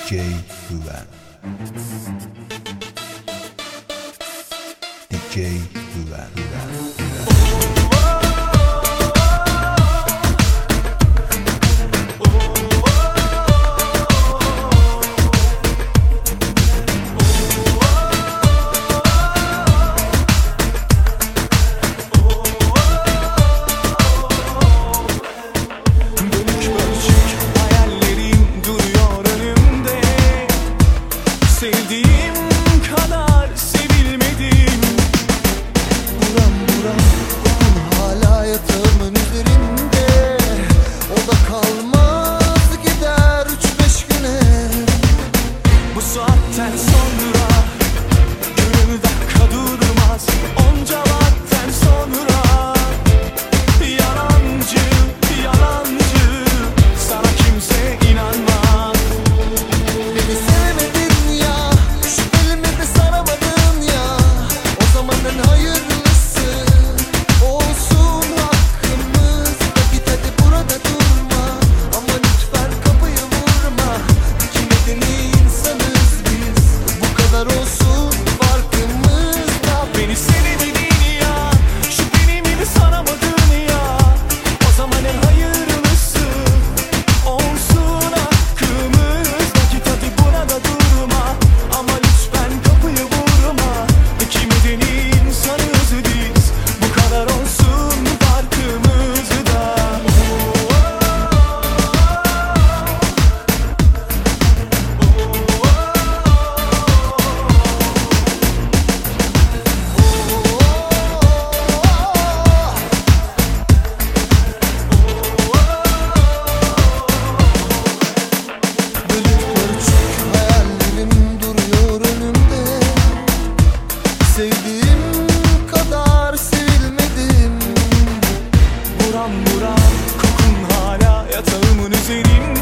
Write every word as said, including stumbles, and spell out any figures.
D J Güven, D J Güven, Güven, Güven. Sevdiğim kadar sevilmedim. Buram buram kokun hala yatağımın üzerinde. O da kalmaz gider üç beş güne. Bu saatten sonra gönül dakika durmaz. Onca vakten sonra yalancı, yalancı, sana kimse inanmaz. Beni sevmedin ya, şüphelimi de saramadın ya. O zamanın hayırlısı olsun hakkımız. Vakit hadi burada durma, ama lütfen kapıyı vurma. İki medeni insanız biz, bu kadar olsun farkımızda. Beni sevmedin ya, şüphelimi de saramadın ya. O zamanın hayırlısı olsun hakkımız. Vakit hadi burada durma, ama lütfen kapıyı vurma. İki medeni insanız biz, bu kadar olsun farkımızda. Bölük pörçük hayallerim duruyor önümde. Sevdiğim kadar sevilmedim. Buram buram kokun hala yatağımın üzerinde.